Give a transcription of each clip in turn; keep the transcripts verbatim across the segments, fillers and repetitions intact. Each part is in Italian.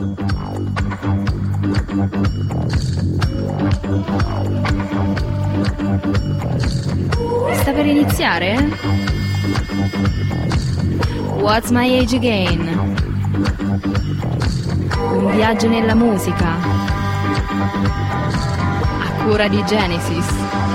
Sta per iniziare? What's My Age Again? Un viaggio nella musica a cura di Genesis.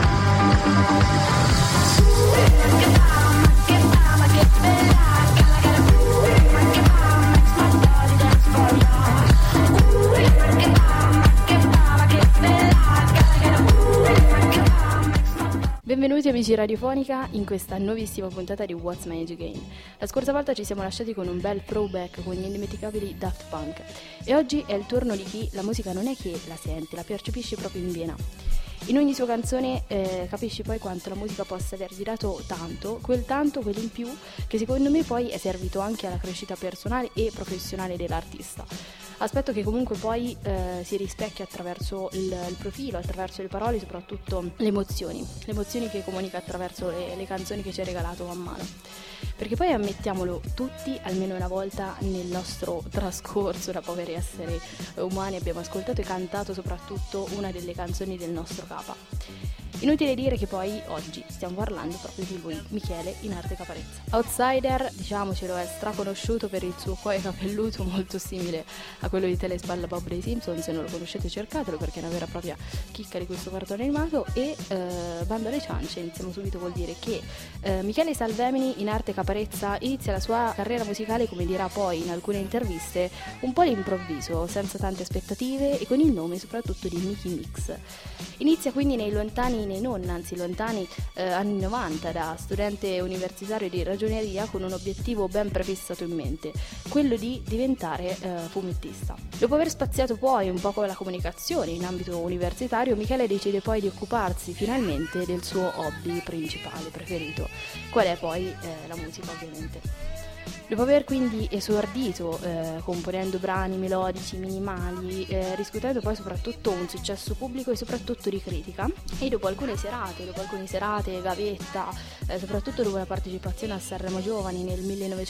Benvenuti amici Radiofonica in questa nuovissima puntata di What's My Age Again. La scorsa volta ci siamo lasciati con un bel throwback con gli indimenticabili Daft Punk e oggi è il turno di chi la musica non è che la sente, la percepisce proprio in vena. In ogni sua canzone eh, capisci poi quanto la musica possa avergli dato tanto, quel tanto, quel in più, che secondo me poi è servito anche alla crescita personale e professionale dell'artista. Aspetto che comunque poi eh, si rispecchia attraverso il, il profilo, attraverso le parole, soprattutto le emozioni, le emozioni che comunica attraverso le, le canzoni che ci ha regalato man mano. Perché poi ammettiamolo tutti, almeno una volta nel nostro trascorso da poveri esseri umani abbiamo ascoltato e cantato soprattutto una delle canzoni del nostro Capa. Inutile dire che poi oggi stiamo parlando proprio di lui, Michele in arte Caparezza. Outsider, diciamocelo, è straconosciuto per il suo cuoio capelluto molto simile a quello di Telespalla Bob dei Simpson. Se non lo conoscete cercatelo perché è una vera e propria chicca di questo cartone animato. E eh, bando alle ciance, iniziamo subito col dire che eh, Michele Salvemini in arte Caparezza inizia la sua carriera musicale, come dirà poi in alcune interviste, un po' all'improvviso, senza tante aspettative e con il nome soprattutto di Mickey Mix. Inizia quindi nei lontani, nei non, anzi lontani eh, anni novanta da studente universitario di ragioneria con un obiettivo ben prefissato in mente, quello di diventare eh, fumettista. Dopo aver spaziato poi un po' con la comunicazione in ambito universitario, Michele decide poi di occuparsi finalmente del suo hobby principale, preferito, qual è poi eh, la musica ovviamente. Dopo aver quindi esordito eh, componendo brani melodici, minimali, eh, riscuotendo poi soprattutto un successo pubblico e soprattutto di critica, e dopo alcune serate, dopo alcune serate, gavetta, eh, soprattutto dopo la partecipazione a Sanremo Giovani nel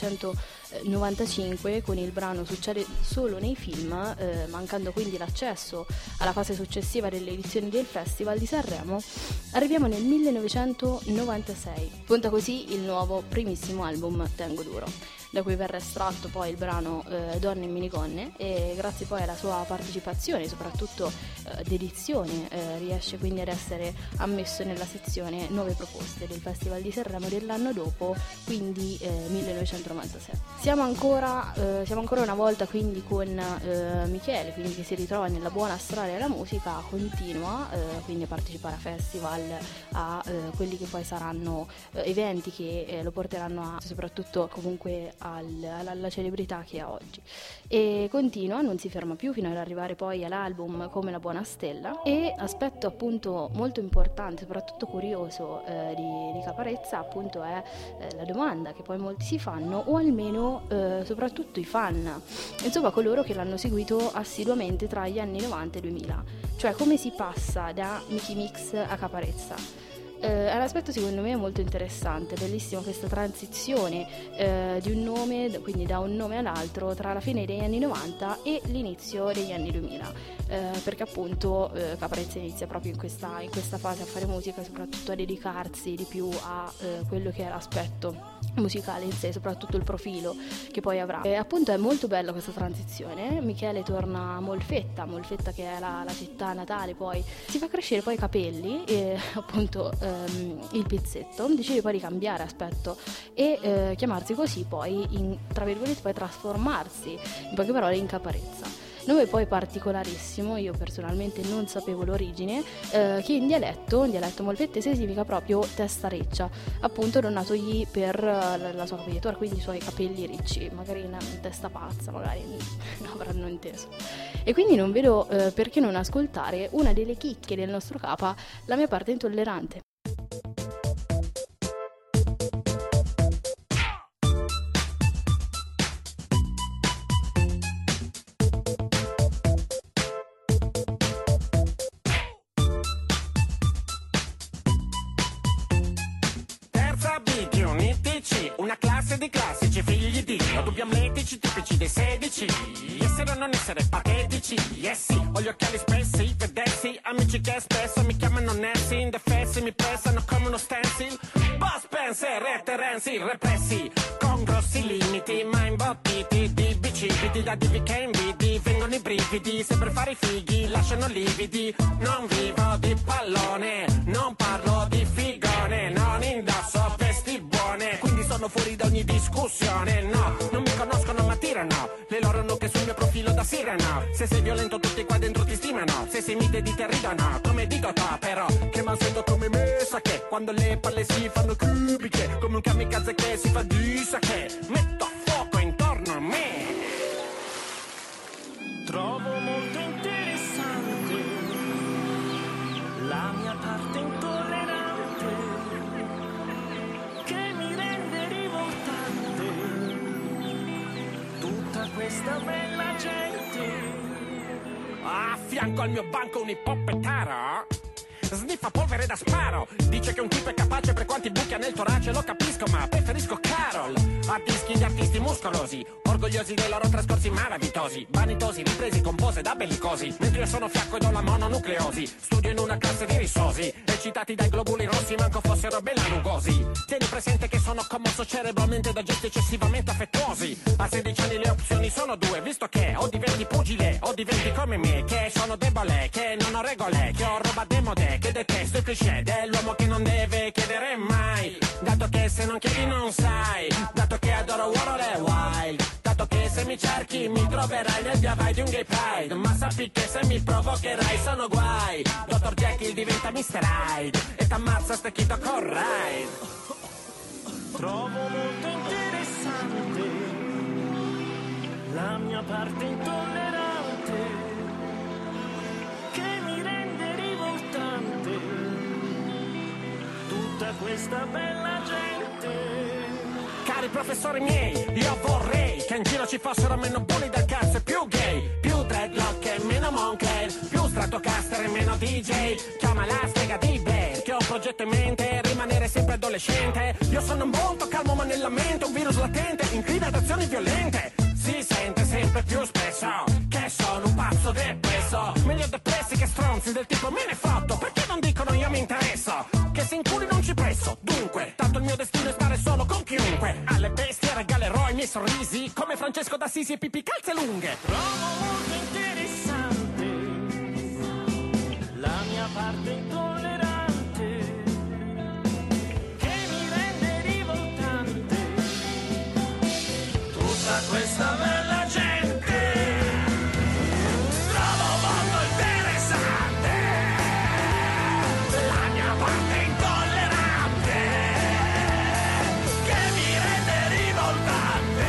millenovecentonovantacinque con il brano Succede solo nei film, eh, mancando quindi l'accesso alla fase successiva delle edizioni del Festival di Sanremo, arriviamo nel millenovecentonovantasei. Punta così il nuovo primissimo album Tengo Duro, da cui verrà estratto poi il brano eh, Donne in minigonne, e grazie poi alla sua partecipazione, soprattutto eh, d'edizione, eh, riesce quindi ad essere ammesso nella sezione Nuove Proposte del Festival di Sanremo dell'anno dopo, quindi eh, millenovecentonovantasei. Siamo ancora, eh, siamo ancora una volta quindi con eh, Michele, quindi che si ritrova nella buona strada della musica, continua eh, quindi a partecipare a festival, a eh, quelli che poi saranno eh, eventi che eh, lo porteranno a soprattutto comunque Al, alla, alla celebrità che ha oggi, e continua, non si ferma più fino ad arrivare poi all'album Come la buona stella. E aspetto appunto molto importante, soprattutto curioso eh, di, di Caparezza appunto è eh, la domanda che poi molti si fanno, o almeno eh, soprattutto i fan, insomma coloro che l'hanno seguito assiduamente tra gli anni novanta e duemila, cioè come si passa da Mickey Mix a Caparezza. Eh, è un aspetto secondo me molto interessante, bellissimo questa transizione eh, di un nome, quindi da un nome all'altro, tra la fine degli anni novanta e l'inizio degli anni duemila, eh, perché appunto eh, Caparezza inizia proprio in questa, in questa fase a fare musica, soprattutto a dedicarsi di più a eh, quello che è l'aspetto musicale in sé, soprattutto il profilo che poi avrà. E appunto è molto bella questa transizione. Michele torna a Molfetta, Molfetta che è la, la città natale, poi si fa crescere poi i capelli e appunto ehm, il pizzetto, decide poi di cambiare aspetto e eh, chiamarsi così poi, in, tra virgolette, poi trasformarsi in poche parole in Caparezza. Nome poi particolarissimo, io personalmente non sapevo l'origine, eh, che in dialetto, in dialetto molfettese significa proprio testa riccia, appunto donatogli per la, la sua capigliatura, quindi i suoi capelli ricci, magari una testa pazza, magari non avranno inteso. E quindi non vedo eh, perché non ascoltare una delle chicche del nostro Capa, La mia parte intollerante. Una classe di classici figli di Dio, dubbi amletici tipici dei sedici. serio, non essere patetici. Yes sì, ho gli occhiali spessi, vedessi, amici che spesso mi chiamano Nessi, indefessi, mi pressano come uno stencil. Boss Spencer e Terenzi, repressi, con grossi limiti, ma imbottiti di bicipiti, da divi che invidi, vengono i brividi, se per fare i fighi lasciano lividi. Non vivo di pallone, non parlo di figone, non indosso vesti buone, quindi sono fuori da ogni discussione. No, non mi conoscono ma tirano le loro nuche sul mio profilo da sirena. Se sei violento tutti qua dentro ti stimano, se sei mite di te ridono, come dico to, però che mal sento come me, sa che quando le palle si fanno cubiche, come un kamikaze che si fa di sa che metto a fuoco intorno a me. Trovo molto interessante la mia parte intollerante che mi rende rivoltante, tutta questa bella gente. A fianco al mio banco un ippopettaro sniffa polvere da sparo, dice che un tipo è capace per quanti buchi ha nel torace, lo capisco ma preferisco Carol a dischi di artisti muscolosi, orgogliosi dei loro trascorsi malavitosi, vanitosi, ripresi con pose da bellicosi, mentre io sono fiacco ed ho la mononucleosi, studio in una classe di risosi, eccitati dai globuli rossi manco fossero bellanugosi. Tieni presente che sono commosso cerebralmente da gesti eccessivamente affettuosi, a sedici anni le opzioni sono due, visto che o diventi pugile o diventi come me, che sono debole, che non ho regole, che ho roba demode, che detesto il cliché dell'uomo che non deve chiedere mai, dato che se non chiedi non sai, dato che adoro Warhol e Wild, dato che se mi cerchi mi troverai nel via vai di un gay pride, ma sappi che se mi provocherai sono guai, dottor Jekyll diventa mister Hyde e t'ammazza stecchito con ride. Trovo molto interessante la mia parte intollerante che mi rende rivoltante, tutta questa bella gente. Cari professori miei, io vorrei che in giro ci fossero meno bulli del cazzo e più gay, più dreadlock e meno Moncler, più Stratocaster e meno D J. Chiama la strega di Blair, che ho un progetto in mente, rimanere sempre adolescente. Io sono molto calmo ma nella mente un virus latente, incline ad azioni violente. Si sente sempre più spesso che sono un pazzo depresso, meglio depressi che stronzi del tipo me ne fatto, perché non dicono io mi interesso, che se in culi non ci presso, dunque tanto il mio destino è stare solo con chiunque, alle bestie regalerò i miei sorrisi come Francesco d'Assisi e Pippi calze lunghe. Trovo molto interessante la mia parte intollerante che mi rende rivoltante, tutta questa bella gente. Trovo molto interessante la mia parte intollerante che mi rende rivoltante,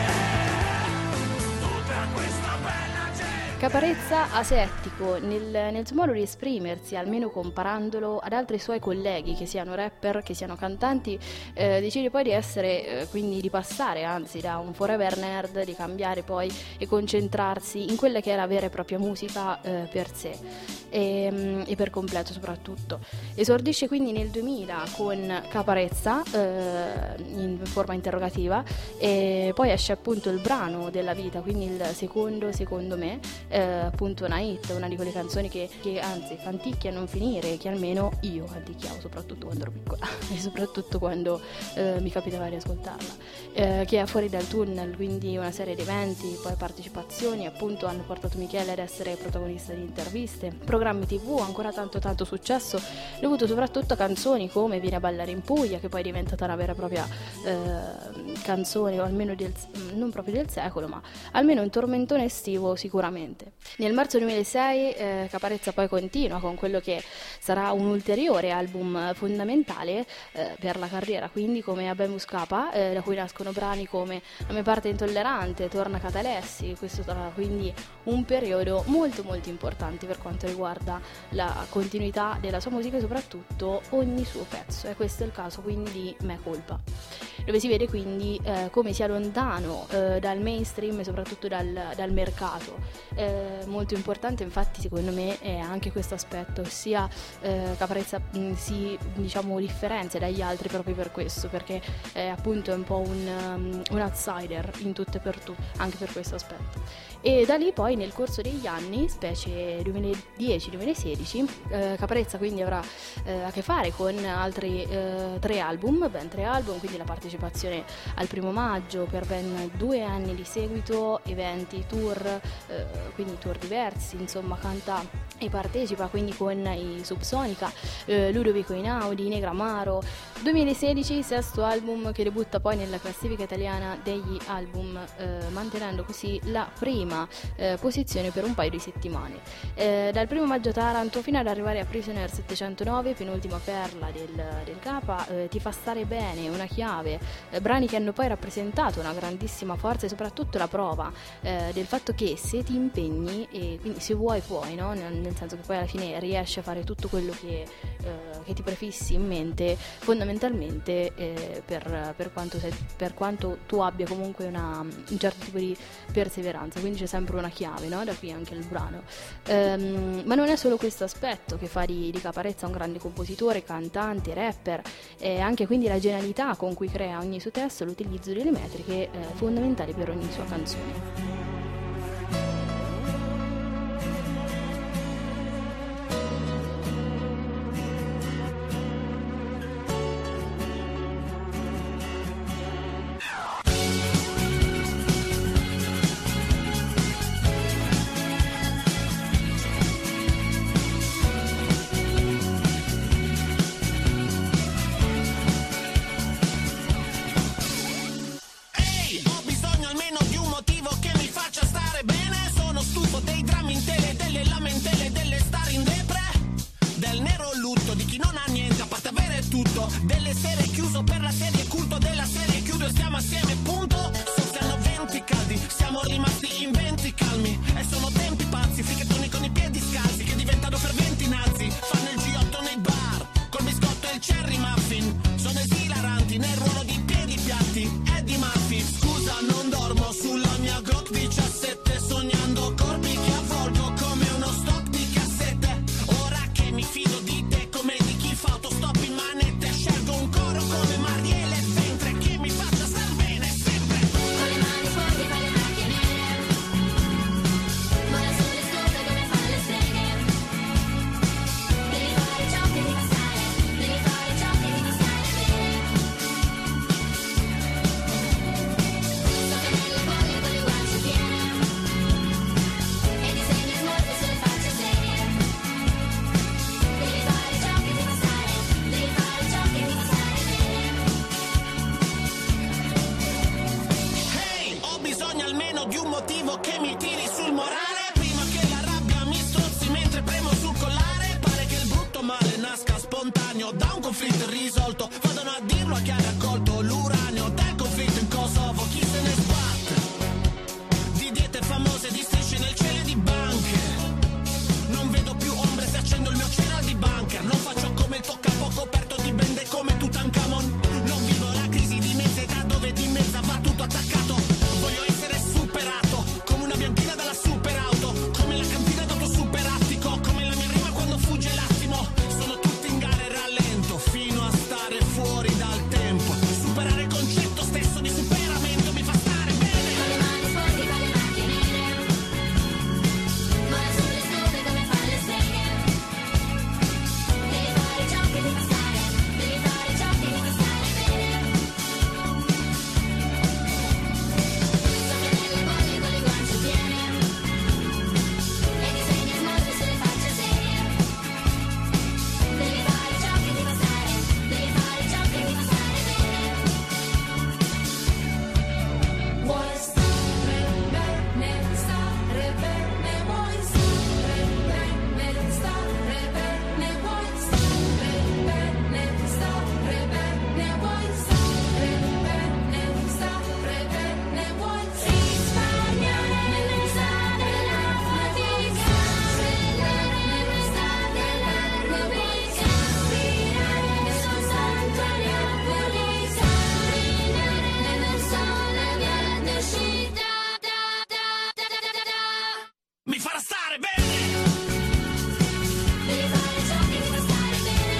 tutta questa bella gente. Caparezza asettico nel, nel suo modo di esprimersi, almeno comparandolo ad altri suoi colleghi, che siano rapper, che siano cantanti, eh, decide poi di essere, eh, quindi di passare anzi da un forever nerd, di cambiare poi e concentrarsi in quella che è la vera e propria musica eh, per sé e, e per completo soprattutto. Esordisce quindi nel duemila con Caparezza eh, in forma interrogativa e poi esce appunto il brano della vita, quindi il secondo secondo me, eh, appunto una hit, una di quelle canzoni che, che anzi fanticchia a non finire, che almeno io anticchiavo soprattutto quando ero piccola e soprattutto quando eh, mi capitava di ascoltarla, eh, che è Fuori dal tunnel, quindi una serie di eventi, poi partecipazioni appunto hanno portato Michele ad essere protagonista di interviste, programmi tv, ancora tanto tanto successo dovuto soprattutto a canzoni come Vieni a ballare in Puglia, che poi è diventata una vera e propria eh, canzone, o almeno del, non proprio del secolo, ma almeno un tormentone estivo sicuramente. Nel marzo duemilasei eh, Caparezza poi continua con quello che sarà un ulteriore album fondamentale eh, per la carriera, quindi come Abemus Capa, eh, da cui nascono brani come La mia parte intollerante, Torna Catalessi. Questo sarà quindi un periodo molto molto importante per quanto riguarda la continuità della sua musica e soprattutto ogni suo pezzo, e questo è il caso quindi di Me Colpa. dove si vede quindi eh, come sia lontano eh, dal mainstream e soprattutto dal, dal mercato. Eh, molto importante infatti secondo me è anche questo aspetto, ossia eh, Caparezza mh, si diciamo differenzia dagli altri proprio per questo, perché è appunto è un po' un, um, un outsider in tutto e per tutto, anche per questo aspetto. E da lì poi nel corso degli anni, specie duemiladieci duemilasedici, eh, Caparezza quindi avrà eh, a che fare con altri eh, tre album, ben tre album, quindi la partecipazione al Primo Maggio per ben due anni di seguito, eventi, tour, eh, quindi tour diversi, insomma canta e partecipa quindi con i Subsonica, eh, Ludovico Einaudi, Negramaro. duemilasedici, sesto album che debutta poi nella classifica italiana degli album, eh, mantenendo così la prima Eh, posizione per un paio di settimane. Eh, dal Primo Maggio Taranto fino ad arrivare a Prisoner settecentonove, penultima perla del, del Capa, eh, Ti fa stare bene, Una chiave, eh, brani che hanno poi rappresentato una grandissima forza e soprattutto la prova eh, del fatto che se ti impegni e quindi se vuoi puoi, no? nel, nel senso che poi alla fine riesci a fare tutto quello che, eh, che ti prefissi in mente, fondamentalmente eh, per, per, quanto sei, per quanto tu abbia comunque una, un certo tipo di perseveranza, quindi c'è sempre una chiave, no? Da qui anche il brano. Ehm, ma non è solo questo aspetto che fa di, di Caparezza un grande compositore, cantante, rapper, e anche quindi la genialità con cui crea ogni suo testo, l'utilizzo delle metriche eh, fondamentali per ogni sua canzone. Delle serie chiuso per la serie, culto della serie, chiudo e stiamo assieme, punto. Soffiano venti caldi, siamo rimasti in venti calmi. E sono tempi pazzi, fricchettoni con i piedi scalzi che diventano ferventi nazi. Fanno il G otto nei bar, col biscotto e il cherry muffin. Sono esilaranti nel ruolo di piedi piatti. Eddie Murphy, scusa non dormo sulla mia Glock diciassette, sognando corpi che avvolgo come uno stock di cassette. Ora che mi fido di te come di chi fa autostop in manette, scelgo un coro come Marielle Ventre che mi faccia star bene sempre. Con le mani fuori fai le macchine, mi farà stare bene. Devi fare ciò che ti fa stare bene.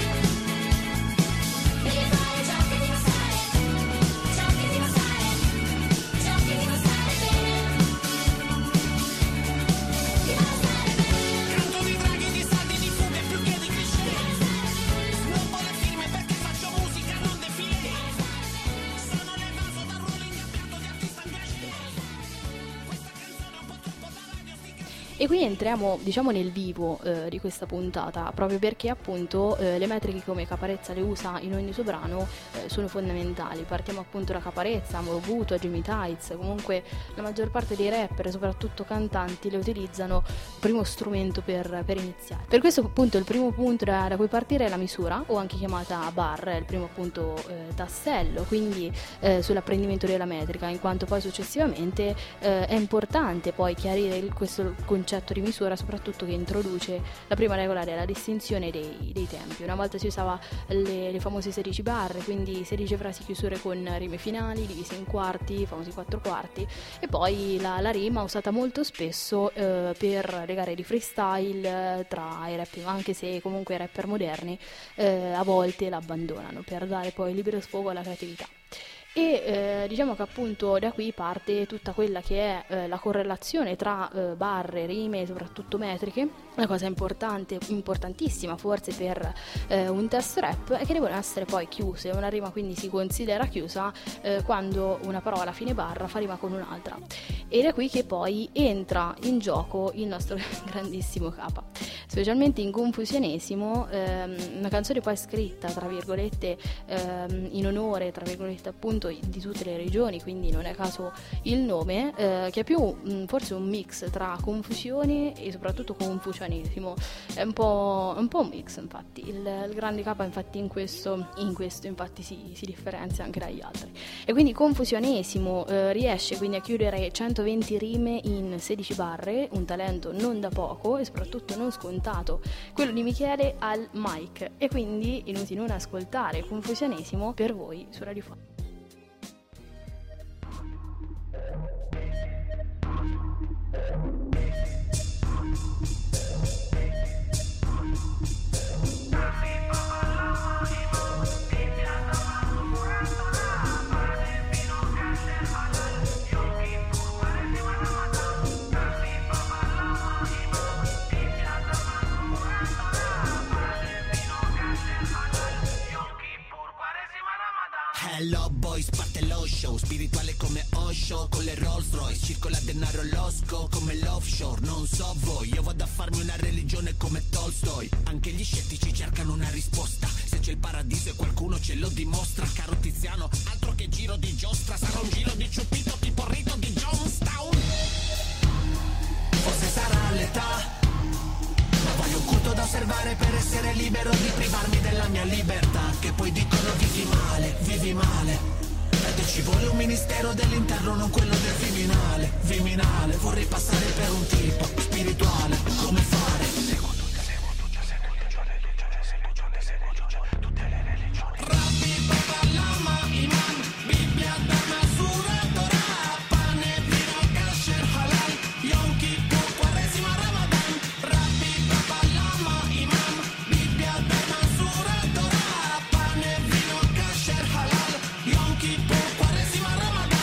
Devi fare ciò che ti fa stare. Ciò che ti fa stare. Ciò che ti fa stare bene. Ti fa stare bene. Canto di draghi, di saldi, di fughe più che di cliché. Snobo le firme perché faccio musica, non defilé. Sono levato dal rolling a piatto di artista invece. Questa canzone è un po' troppo da radio sticker. E qui entriamo, diciamo, nel vivo eh, di questa puntata, proprio perché appunto eh, le metriche come Caparezza le usa in ogni suo brano eh, sono fondamentali. Partiamo appunto da Caparezza, Amorobuto, Jimmy Tights, comunque la maggior parte dei rapper, soprattutto cantanti, le utilizzano primo strumento per, per iniziare. Per questo appunto il primo punto da, da cui partire è la misura, o anche chiamata bar, è il primo appunto eh, tassello, quindi eh, sull'apprendimento della metrica, in quanto poi successivamente eh, è importante poi chiarire il, questo concetto di misura, soprattutto che introduce la prima regola della distinzione dei, dei tempi. Una volta si usava le, le famose sedici barre, quindi sedici frasi chiusure con rime finali divise in quarti, i famosi quattro quarti, e poi la, la rima usata molto spesso eh, per le gare di freestyle eh, tra i rap, anche se comunque i rapper moderni eh, a volte l'abbandonano per dare poi libero sfogo alla creatività. E eh, diciamo che appunto da qui parte tutta quella che è eh, la correlazione tra eh, barre, rime e soprattutto metriche. Una cosa importante, importantissima forse per eh, un test rap, è che devono essere poi chiuse. Una rima quindi si considera chiusa eh, quando una parola a fine barra fa rima con un'altra. Ed è qui che poi entra in gioco il nostro grandissimo Capa, specialmente in Confusionesimo, ehm, una canzone poi scritta tra virgolette ehm, in onore tra virgolette appunto di tutte le regioni, quindi non è a caso il nome, eh, che è più mh, forse un mix tra confusione e soprattutto confucianesimo. È un po', un po' un mix, infatti il, il grande Capa infatti in questo, in questo infatti si, si differenzia anche dagli altri. E quindi Confusionesimo eh, riesce quindi a chiudere centoventi rime in sedici barre, un talento non da poco e soprattutto non scontato, quello di Michele al mic. E quindi inutile non ascoltare Confusionesimo per voi su Radio Fuori. Hello boys, parte lo show, spirituale come Osho, con le Rolls Royce, circola denaro losco come l'offshore, non so voi, io vado a farmi una religione come Tolstoi, anche gli scettici cercano una risposta, se c'è il paradiso e qualcuno ce lo dimostra, caro Tiziano, altro che giro di giostra, sarà un giro di ciupito tipo rito di Jonestown, forse sarà l'età, ma voglio un culto da osservare per essere libero di privarmi della mia libertà. Che poi dicono vivi male, vivi male. E ci vuole un ministero dell'interno, non quello del Viminale. Viminale, vorrei passare per un tipo spirituale. Come fare? Seguo tutte, seguo tutte, seguo tutte, seguo tutte, tutte le religioni. Rabbi, Papa, Lama, Imam, Bibbia, Dama, Sura, Torah, pane, vino, kasher, halal, Yom Kippur, Quaresima, Ramadan. Rabbi, Papa, Lama, Imam, Bibbia, Dama, Sura, Torah, pane, vino, kasher, halal, Yom Kippur, Quaresima, Ramadan.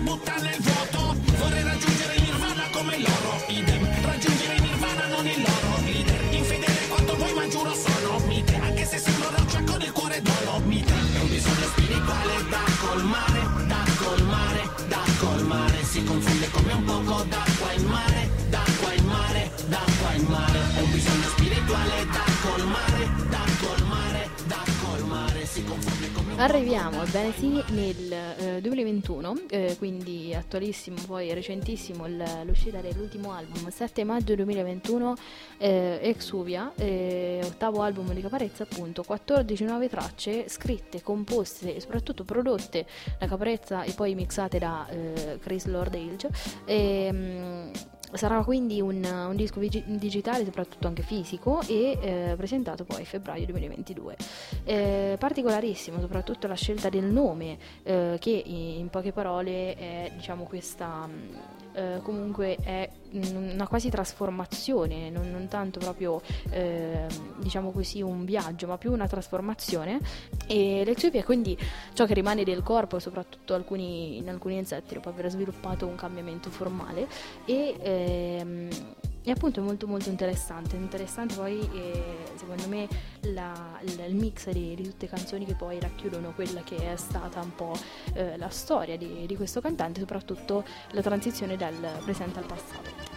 butta nel vuoto. Vorrei raggiungere il nirvana come loro, idem. Raggiungere il nirvana non il loro leader. Infedele quanto vuoi ma giuro sono mite. Anche se sembro roccia con il cuore dolomite. È un bisogno spirituale da colmare, da colmare, da colmare. Si confonde come un poco d'acqua in mare, d'acqua in mare, d'acqua in mare. È un bisogno spirituale da colmare, da colmare, da colmare. Si confonde come un Arriviamo, ebbene sì, nel eh, duemilaventuno, eh, quindi attualissimo, poi recentissimo il- l'uscita dell'ultimo album, sette maggio duemilaventuno, eh, Exuvia, eh, ottavo album di Caparezza, appunto, quattordici nuove tracce scritte, composte e soprattutto prodotte da Caparezza e poi mixate da eh, Chris Lord Age. E, sarà quindi un, un disco vigi- digitale, soprattutto anche fisico, e eh, presentato poi a febbraio duemilaventidue. Eh, particolarissimo soprattutto la scelta del nome, eh, che in poche parole è, diciamo, questa mh, eh, comunque è mh, una quasi trasformazione, non, non tanto proprio eh, diciamo così un viaggio, ma più una trasformazione. E l'exuvia è quindi ciò che rimane del corpo, soprattutto alcuni, in alcuni insetti, dopo aver sviluppato un cambiamento formale. E ehm, e appunto è molto molto interessante interessante poi, eh, secondo me, la- il, il mix di, di tutte canzoni che poi racchiudono quella che è stata un po' eh, la storia di, di questo cantante, soprattutto la transizione dal presente al passato.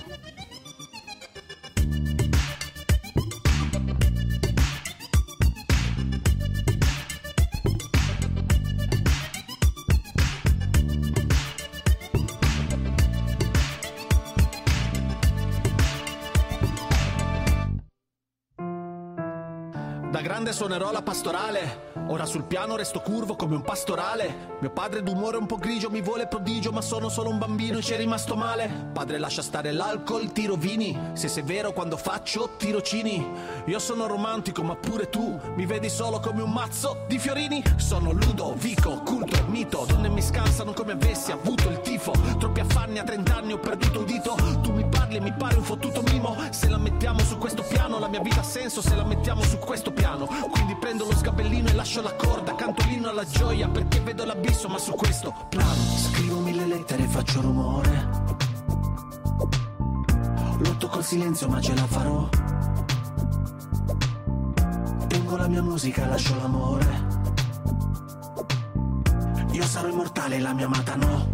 Da grande suonerò la pastorale, ora sul piano resto curvo come un pastorale. Mio padre d'umore un po' grigio mi vuole prodigio, ma sono solo un bambino e ci è rimasto male. Padre lascia stare l'alcol, tiro vini, se sei vero quando faccio tirocini. Io sono romantico ma pure tu mi vedi solo come un mazzo di fiorini. Sono Ludovico, culto, mito, donne mi scansano come avessi avuto il tifo. Troppi affanni a trent'anni ho perduto un dito. Tu mi parli e mi pari un fottuto mimo. Se la mettiamo su questo piano la mia vita ha senso, se la mettiamo su questo piano. Quindi prendo lo sgabellino e lascio la corda, canto l'inno alla gioia perché vedo l'abisso, ma su questo plano scrivo mille lettere e faccio rumore. Lotto col silenzio ma ce la farò. Tengo la mia musica, lascio l'amore. Io sarò immortale e la mia amata no.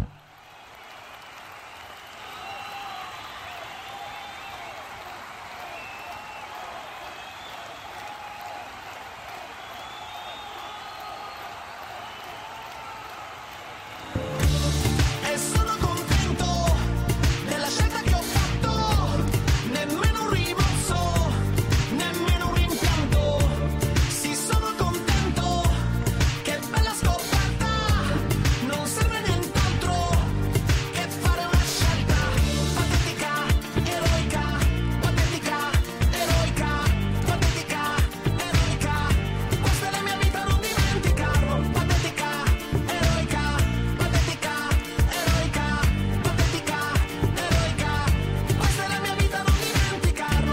E sono contento della scelta che ho fatto, nemmeno un rimorso, nemmeno un rimpianto. Sì, sono contento, che bella scoperta, non serve nient'altro che fare una scelta patetica, eroica, patetica, eroica, patetica, eroica. Questa è la mia vita, non dimenticarlo, patetica, eroica, patetica, eroica, patetica, eroica. Questa è la mia vita, non dimenticarlo.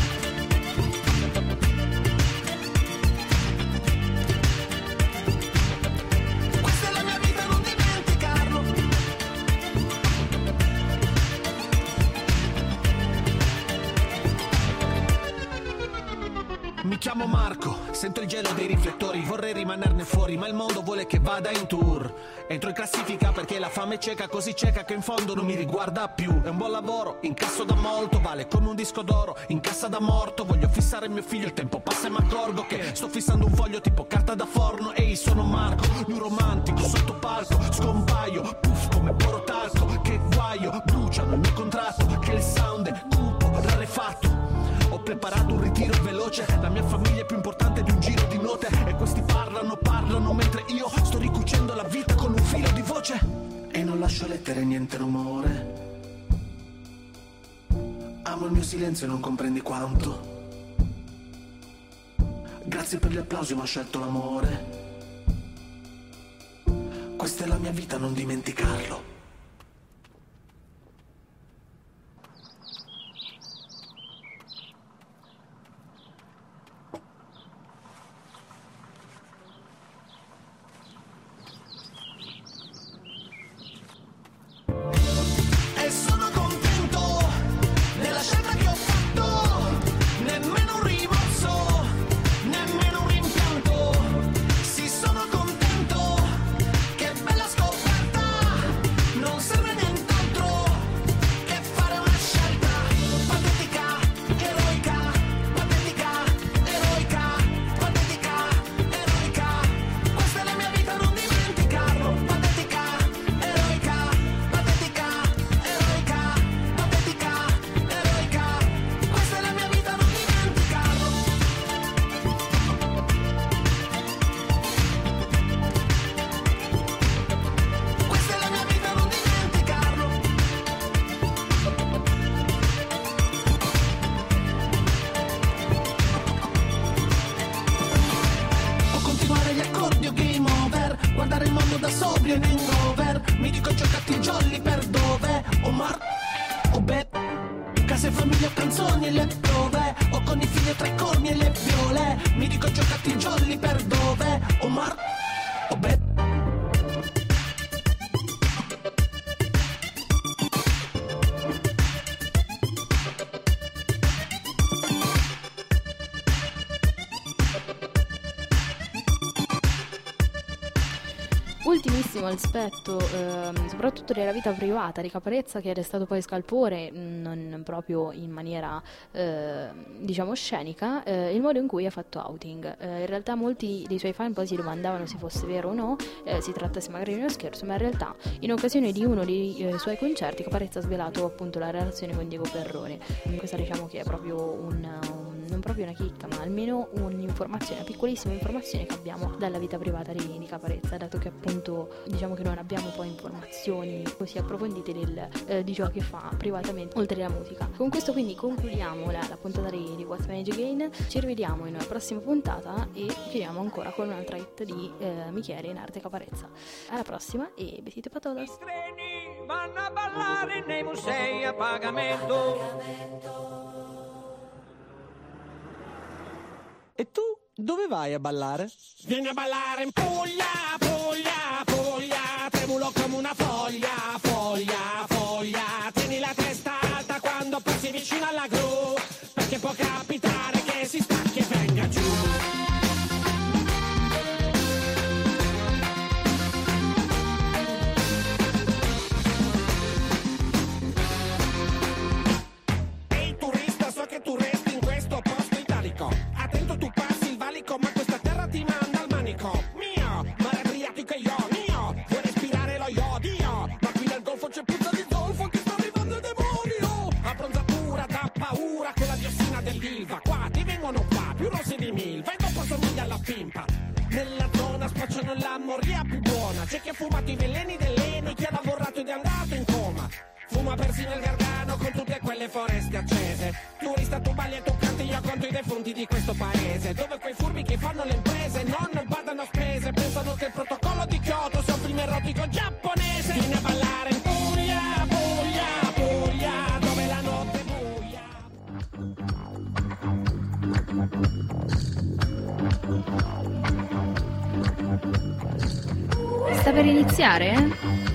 Questa è la mia vita, non dimenticarlo. Mi chiamo Marco, sento il gelo dei riflettori, vorrei rimanerne fuori, ma il mondo vuole che vada in tour. Entro in classifica perché la fame è cieca, così cieca che in fondo non mi riguarda più. È un buon lavoro, incasso da molto, vale come un disco d'oro, in cassa da morto. Voglio fissare mio figlio, il tempo passa e mi accorgo che sto fissando un foglio tipo carta da forno. Ehi, sono Marco, lui romantico, sotto palco, scompaio, puff come porotalco. Che guaio, bruciano il mio contratto, che il sound è cupo, rarefatto. Ho preparato un ritiro veloce, la mia famiglia è più importante di un giro di note. E questi parlano, parlano, mentre io sto ricucendo la vita con un filo di voce. E non lascio lettere, niente rumore. Amo il mio silenzio e non comprendi quanto. Grazie per gli applausi ma ho scelto l'amore. Questa è la mia vita, non dimenticarlo. chiedi per dove, Omar, oh beh. Ultimissimo aspetto, ehm, soprattutto della vita privata di Caparezza, che è stato poi scalpore, non proprio in maniera eh, diciamo scenica, eh, il modo in cui ha fatto outing. Eh, in realtà molti dei suoi fan poi si domandavano se fosse vero o no, eh, si trattasse magari di uno scherzo, ma in realtà in occasione di uno dei eh, suoi concerti Caparezza ha svelato appunto la relazione con Diego Perrone. Questa diciamo che è proprio un, un non proprio una chicca, ma almeno un'informazione, una piccolissima informazione che abbiamo dalla vita privata di, di Caparezza, dato che appunto diciamo che non abbiamo poi informazioni così approfondite del, eh, di ciò che fa privatamente oltre alla musica. Con questo quindi concludiamo la, la puntata di, di What's My Age Again. Ci rivediamo in una prossima puntata e chiudiamo ancora con un'altra hit di eh, Michele in arte Caparezza. Alla prossima e besite patolas. I treni vanno a ballare nei musei a pagamento. E tu dove vai a ballare? Vieni a ballare in Puglia, Puglia, Puglia, tremulo come una foglia, foglia, foglia. Tieni la testa alta quando passi vicino alla gru, perché può capitare che si stacchi e venga giù. Ehi turista, so che tu resti in questo posto italico. Attento, tu passi il valico, ma questa terra ti manda al manico. Mio, mare Adriatico e io, mio, vuoi respirare lo iodio? Ma qui nel golfo c'è puzza di zolfo, che sta arrivando il demonio. Abbronzatura da paura con la diossina dell'Ilva. Qua ti vengono qua, più rossi di milva, e dopo somiglia alla pimpa. Nella zona spacciano la moria più buona. C'è chi ha fumato i veleni dell'Eni, chi ha lavorato ed è andato in coma. Fuma persino il Gargano con tutte quelle foreste accese. Turista, tu balli e tu canti, io conto i defunti di questo paese, dove quei furbi che fanno le imprese non badano a spese, pensano che il protocollo di Kyoto sia un film erotico giapponese. Vieni a ballare in Puglia, Puglia, Puglia, dove la notte buia. Sta per iniziare?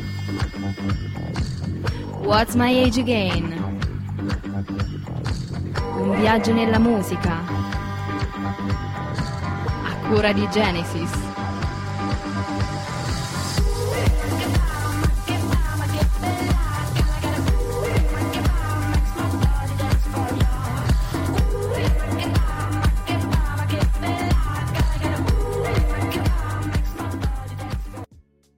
What's My Age Again? Un viaggio nella musica a cura di Genesis.